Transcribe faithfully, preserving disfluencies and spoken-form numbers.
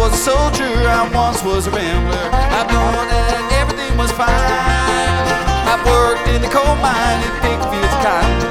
was a soldier, I once was a rambler. I've known that everything was fine. I've worked in the coal mine and picked fields of cotton.